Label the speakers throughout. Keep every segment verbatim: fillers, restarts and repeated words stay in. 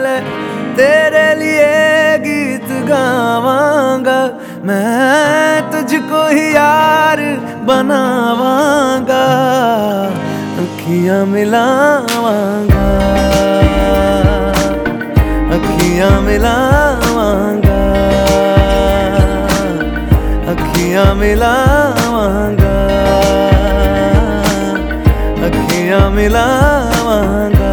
Speaker 1: ले तेरे लिए गीत गावांगा, मैं तुझको ही यार बनावांगा, अखियां मिलावांगा, अखियां मिलावांगा, अखियां मिलावांगा, अखियां मिलावांगा,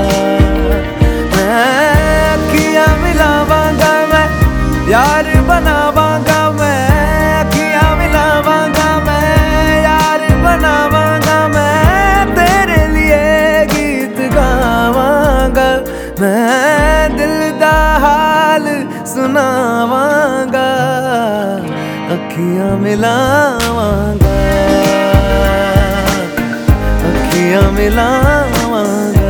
Speaker 1: मैं अखियां मिलावांगा, मैं यार बनावांगा, मैं अखियां मिलावांगा, मैं यार बनावांगा, मैं तेरे लिए गीत गावांगा, मैं दिल दा हाल सुनावांगा, अखियां मिलावांगा, अखियां मिलावांगा,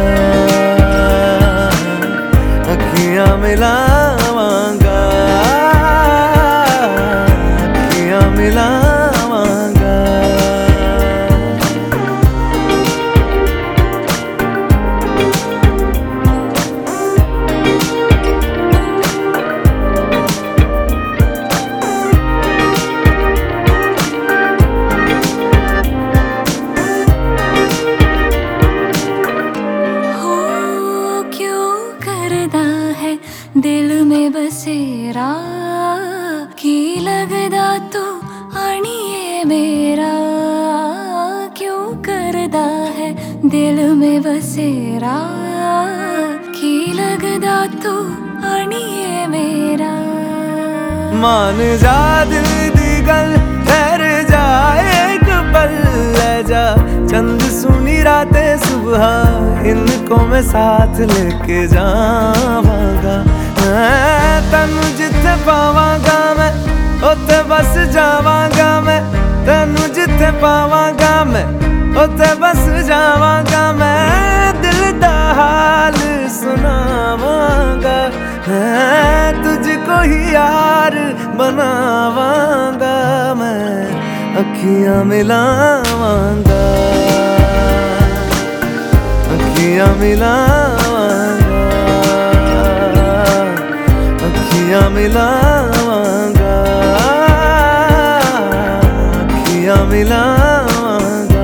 Speaker 1: अखियां मिलावांगा, अखियां मिलावांगा।
Speaker 2: दिल में बसेरा की लगदा तू आनिए मेरा, क्यों करदा है दिल में बसेरा की लगदा तू आनिए मेरा।
Speaker 1: मान जा दिल दी गल ठहर जा एक पल ले जा, चंद सुनी रातें सुबह इनको मैं साथ लेके जावांगा, मैं तैनू जिथे पावांगा मैं उत्थे बस जावांगा, मैं तैनू जिथे पावांगा मैं उत्थे बस जावांगा, मैं दिल दा हाल सुनावांगा, मैं तुझको ही यार बनावांगा, मैं अखियां मिलावांगा, अखियां मिलावांगा, अखियां मिलावांगा, अखियां मिलावांगा।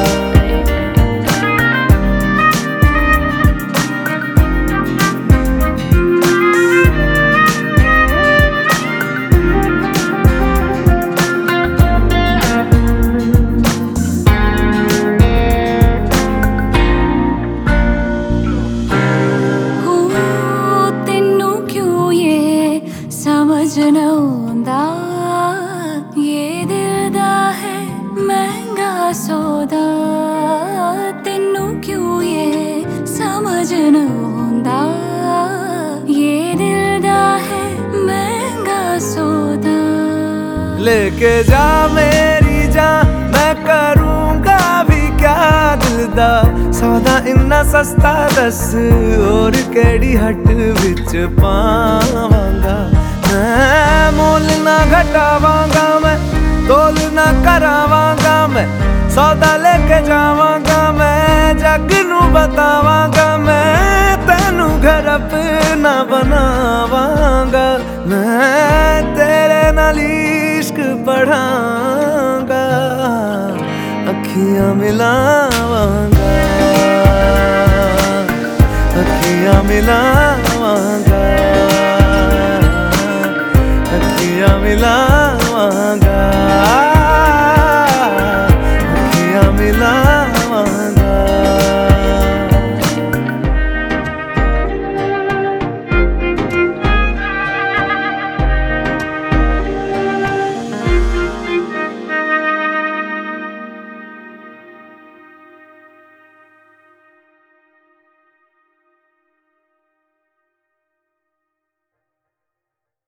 Speaker 2: समझ नौंदा ये दिल दा है महंगा सौदा, तेनू क्यों ये समझ नौंदा ये दिल दा है महंगा सौदा।
Speaker 1: लेके जा मेरी जान मैं करूँगा भी क्या दिल दा सौदा, इन्ना सस्ता दस और केड़ी हट विच पावांगा, मैं मोल ना घटावांगा, मैं तोल ना करावांगा, मैं सौदा लेके जावांगा, मैं जग नू बतावांगा, मैं तैनू घर अपना बनावांगा, मैं तेरे नाल इश्क पढ़ांगा, अखियां मिलावांगा, अखियां मिलावांगा,